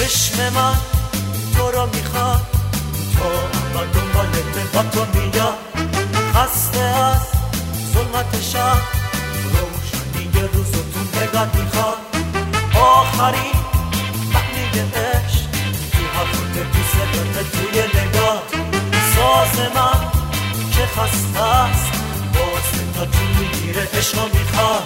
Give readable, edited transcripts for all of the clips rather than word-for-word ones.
چشم من تو رو میخواد، تو اما دنبالت با تو میاد. خسته از ظلمت شب، روشنی روز تو نگاه میخواد. آخرین تحلیل عشق تو حرفت تو صدات توی نگاه. ساز من که خسته است باز تا تو میگیره عشق میخواد.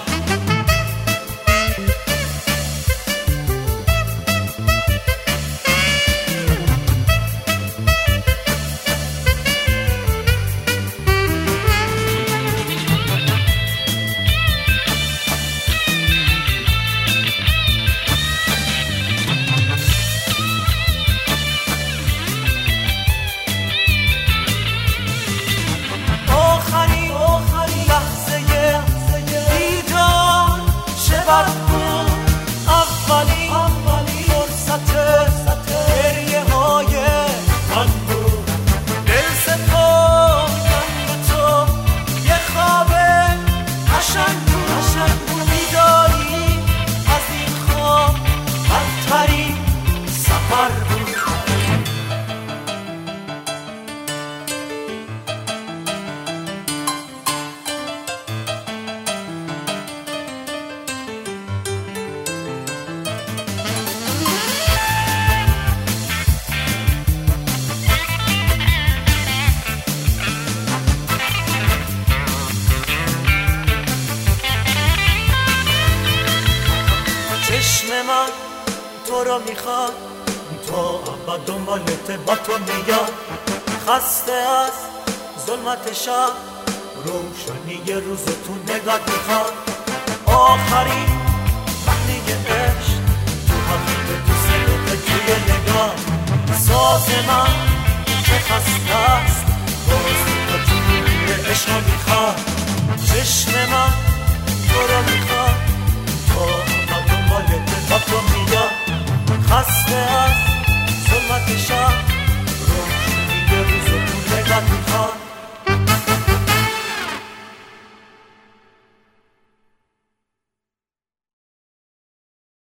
چشم من تو رو میخواد، تو اما دنبالت با تو میاد. خسته از ظلمت شب، روشنی روز تو نگاه میخواد. آخرین تحلیل عشق تو حرفت تو صدات توی نگاه. ساز من که خسته است باز تا تو میگیره عشق میخواد. چشم من تو رو میخواد، تو با تو میاد. خسته